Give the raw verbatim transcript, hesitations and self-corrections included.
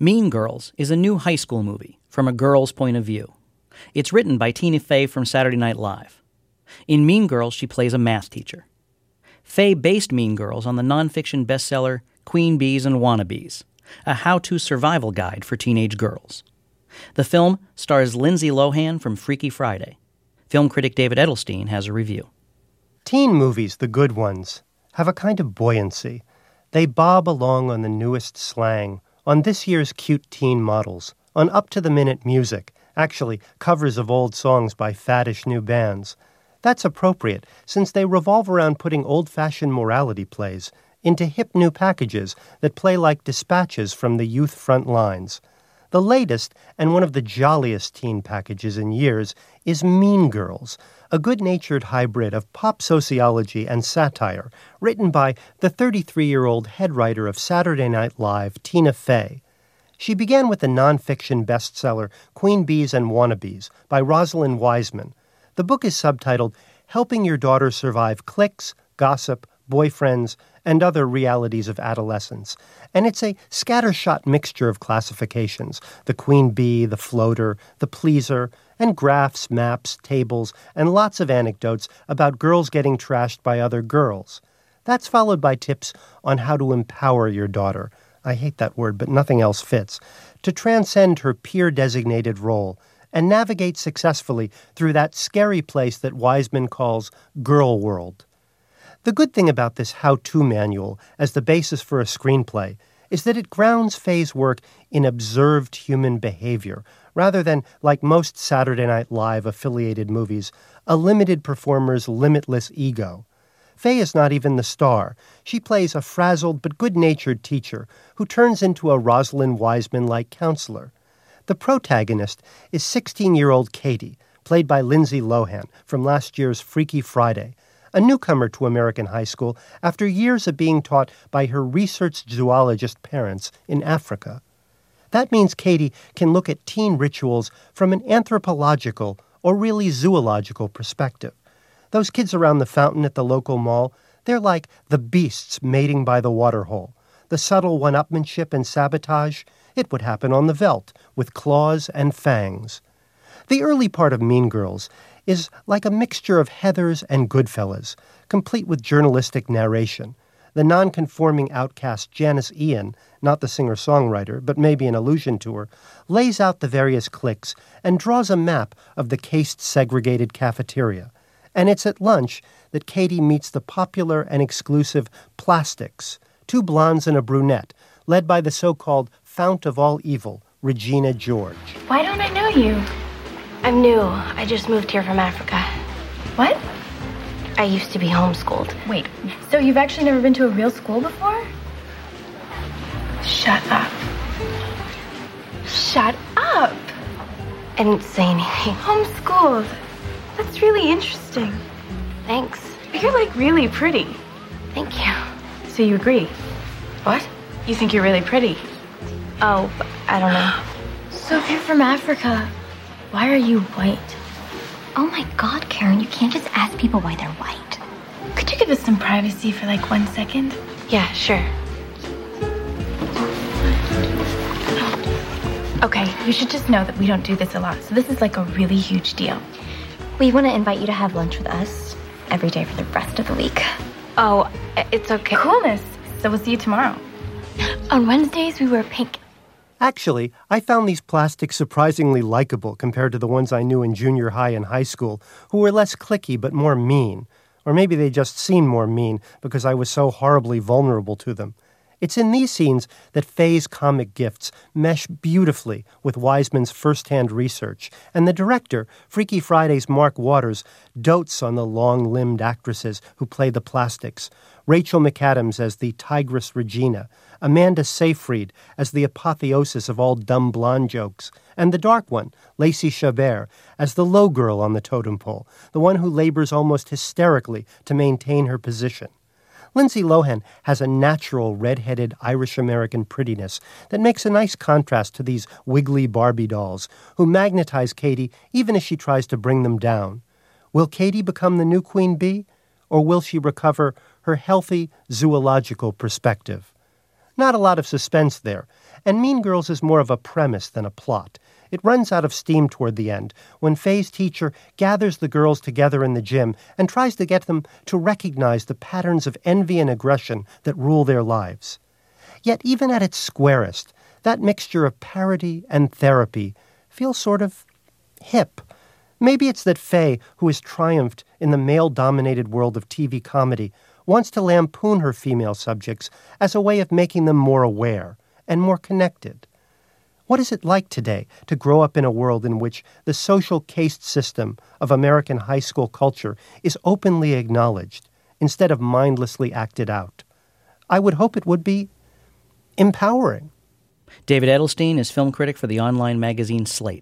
Mean Girls is a new high school movie from a girl's point of view. It's written by Tina Fey from Saturday Night Live. In Mean Girls, she plays a math teacher. Fey based Mean Girls on the nonfiction bestseller Queen Bees and Wannabes, a how-to survival guide for teenage girls. The film stars Lindsay Lohan from Freaky Friday. Film critic David Edelstein has a review. Teen movies, the good ones, have a kind of buoyancy. They bob along on the newest slang, on this year's cute teen models, on up-to-the-minute music, actually covers of old songs by faddish new bands. That's appropriate, since they revolve around putting old-fashioned morality plays into hip new packages that play like dispatches from the youth front lines. The latest, and one of the jolliest teen packages in years, is Mean Girls, a good-natured hybrid of pop sociology and satire, written by the thirty-three-year-old head writer of Saturday Night Live, Tina Fey. She began with the nonfiction bestseller Queen Bees and Wannabes by Rosalind Wiseman. The book is subtitled Helping Your Daughter Survive Cliques, Gossip, Boyfriends, and Other Realities of Adolescence. And it's a scattershot mixture of classifications, the queen bee, the floater, the pleaser, and graphs, maps, tables, and lots of anecdotes about girls getting trashed by other girls. That's followed by tips on how to empower your daughter. I hate that word, but nothing else fits. To transcend her peer-designated role and navigate successfully through that scary place that Wiseman calls girl world. The good thing about this how-to manual as the basis for a screenplay is that it grounds Fey's work in observed human behavior, rather than, like most Saturday Night Live affiliated movies, a limited performer's limitless ego. Fey is not even the star. She plays a frazzled but good-natured teacher who turns into a Rosalind Wiseman-like counselor. The protagonist is sixteen-year-old Katie, played by Lindsay Lohan from last year's Freaky Friday, a newcomer to American high school after years of being taught by her research zoologist parents in Africa. That means Katie can look at teen rituals from an anthropological or really zoological perspective. Those kids around the fountain at the local mall, they're like the beasts mating by the waterhole. The subtle one-upmanship and sabotage, it would happen on the veldt, with claws and fangs. The early part of Mean Girls is like a mixture of Heathers and Goodfellas, complete with journalistic narration. The nonconforming outcast Janice Ian, not the singer-songwriter, but maybe an allusion to her, lays out the various cliques and draws a map of the caste-segregated cafeteria. And it's at lunch that Katie meets the popular and exclusive Plastics, two blondes and a brunette, led by the so-called fount of all evil, Regina George. Why don't I know you? I'm new. I just moved here from Africa. What? I used to be homeschooled. Wait, so you've actually never been to a real school before? Shut up. Shut up! I didn't say anything. Homeschooled. That's really interesting. Thanks. You're like really pretty. Thank you. So you agree? What? You think you're really pretty? Oh, I don't know. So if you're from Africa, why are you white? Oh my God, Karen, you can't just ask people why they're white. Could you give us some privacy for like one second? Yeah, sure. Okay, you should just know that we don't do this a lot, so this is like a really huge deal. We want to invite you to have lunch with us every day for the rest of the week. Oh, it's okay. Coolness. So we'll see you tomorrow. On Wednesdays, we wear pink. Actually, I found these Plastics surprisingly likable compared to the ones I knew in junior high and high school, who were less cliquey but more mean. Or maybe they just seemed more mean because I was so horribly vulnerable to them. It's in these scenes that Fey's comic gifts mesh beautifully with Wiseman's first-hand research, and the director, Freaky Friday's Mark Waters, dotes on the long-limbed actresses who play the Plastics. Rachel McAdams as the Tigress Regina, Amanda Seyfried as the apotheosis of all dumb blonde jokes, and the dark one, Lacey Chabert, as the low girl on the totem pole, the one who labors almost hysterically to maintain her position. Lindsay Lohan has a natural red-headed Irish-American prettiness that makes a nice contrast to these wiggly Barbie dolls who magnetize Katie even as she tries to bring them down. Will Katie become the new queen bee, or will she recover her healthy zoological perspective? Not a lot of suspense there, and Mean Girls is more of a premise than a plot. It runs out of steam toward the end, when Faye's teacher gathers the girls together in the gym and tries to get them to recognize the patterns of envy and aggression that rule their lives. Yet even at its squarest, that mixture of parody and therapy feels sort of hip. Maybe it's that Faye, who has triumphed in the male-dominated world of T V comedy, wants to lampoon her female subjects as a way of making them more aware and more connected. What is it like today to grow up in a world in which the social caste system of American high school culture is openly acknowledged instead of mindlessly acted out? I would hope it would be empowering. David Edelstein is film critic for the online magazine Slate.